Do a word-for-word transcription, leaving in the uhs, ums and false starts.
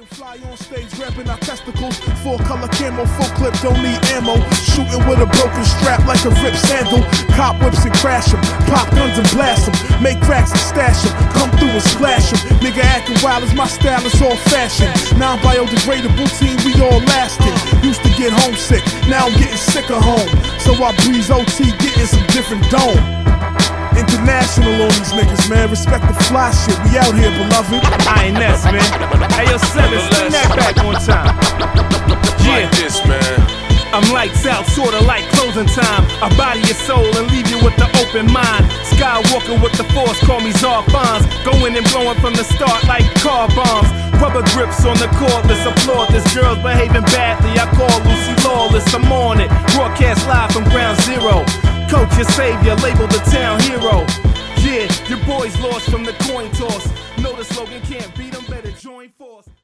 Looking fly on stage, grabbing our testicles. Four color camo, full clip, don't need ammo. Shooting with a broken strap like a ripped sandal. Cop whips and crash them, pop guns and blast them. Make cracks and stash them, come through and splash them. Nigga acting wild as my style is all fashion. Non-biodegradable team, we all lasting. Used to get homesick, now I'm getting sick of home. So I breeze O T, getting some different dome. International on these niggas, man. Respect the fly shit. We out here, beloved. I ain't Ness, man. Hey, yo, Seven, spin that back one time. Yeah. Like this, man. I'm lights out, sorta like closing time. I body your soul and leave you with the open mind. Skywalker with the force, call me Czar Bonds. Going and blowing from the start like car bombs. Rubber grips on the cordless, applaud this. Girls behaving badly, I call Lucy Lawless. I'm on it, broadcast live from ground zero. Coach your savior, label the town hero. Yeah, your boys lost from the coin toss. Know the slogan, can't beat them, better join force.